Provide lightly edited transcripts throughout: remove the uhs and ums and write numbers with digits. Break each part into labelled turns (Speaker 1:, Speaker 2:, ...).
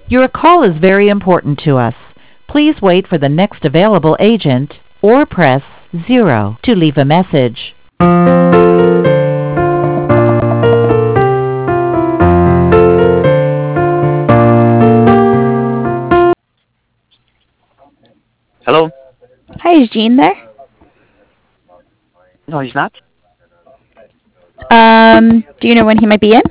Speaker 1: Your call is very important to us. Please wait for the next available agent or press 0 to leave a message.
Speaker 2: Hello?
Speaker 3: Hi, is Gene there?
Speaker 2: No, he's not.
Speaker 3: Do you know when he might be in?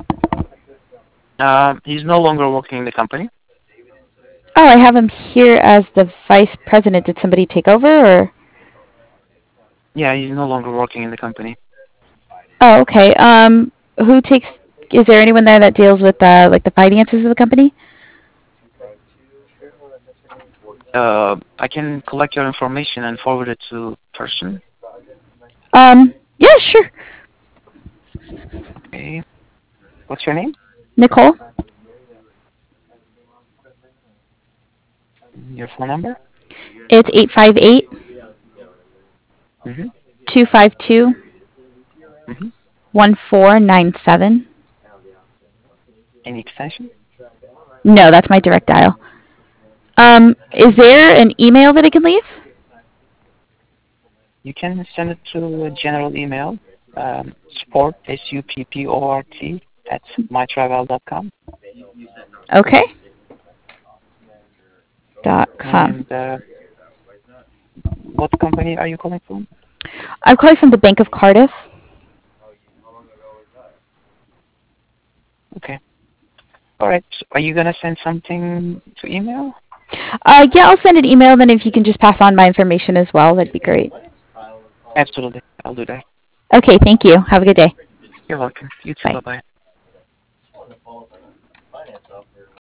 Speaker 2: He's no longer working in the company.
Speaker 3: Oh, I have him here as the vice president. Did somebody take over, or?
Speaker 2: Yeah, he's no longer working in the company.
Speaker 3: Oh, okay. Who takes? Is there anyone there that deals with like the finances of the company?
Speaker 2: I can collect your information and forward it to person.
Speaker 3: Yeah, sure.
Speaker 2: Okay. What's your name?
Speaker 3: Nicole.
Speaker 2: Your phone number?
Speaker 3: It's 858
Speaker 2: Mm-hmm.
Speaker 3: 252
Speaker 2: Mm-hmm.
Speaker 3: 1497.
Speaker 2: Any extension?
Speaker 3: No, that's my direct dial. Is there an email that I can leave?
Speaker 2: You can send it to a general email, support, SUPPORT, at mytravel.com.
Speaker 3: Okay. .com.
Speaker 2: And what company are you calling from?
Speaker 3: I'm calling from the Bank of Cardiff.
Speaker 2: Okay. All right. So are you going to send something to email?
Speaker 3: Yeah, I'll send an email. Then if you can just pass on my information as well, that'd be great.
Speaker 2: Absolutely. I'll do that.
Speaker 3: Okay, thank you. Have a good day.
Speaker 2: You're welcome. You too.
Speaker 3: Bye.
Speaker 2: Bye-bye.